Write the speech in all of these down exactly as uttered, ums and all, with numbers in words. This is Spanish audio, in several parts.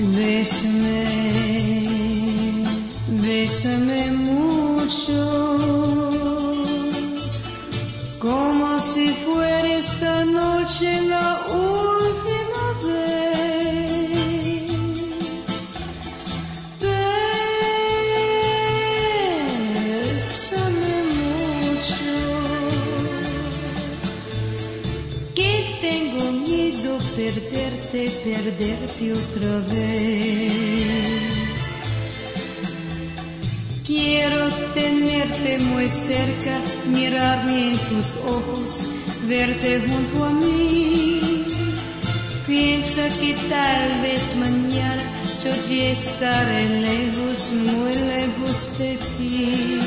Bésame, bésame mucho, como si fuera esta noche la última vez. Bésame mucho, que tengo miedo perderte, perderte otra vez. Quiero tenerte muy cerca, mirarme en tus ojos, verte junto a mí. Piensa que tal vez mañana yo ya estaré lejos, muy lejos de ti.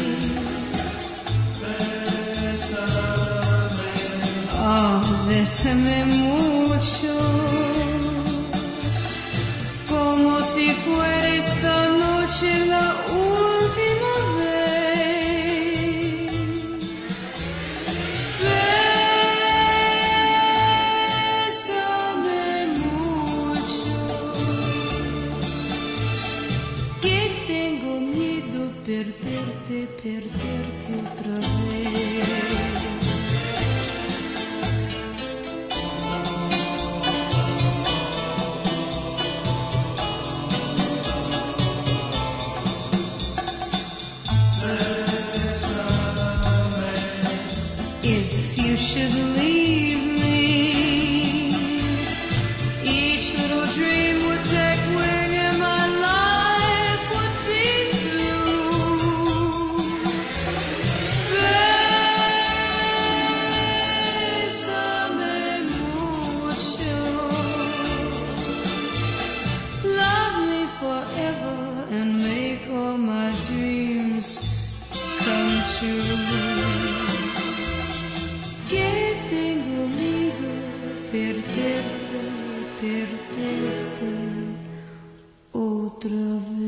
Oh, bésame mucho, como si fuera esta noche la última vez. Bésame mucho, que tengo miedo perderte, perderte otra vez. If you should leave me, each little dream would take wing and my life would be through. Bésame mucho, love me forever and make all my dreams come true. Que tengo miedo perderte, perderte otra vez.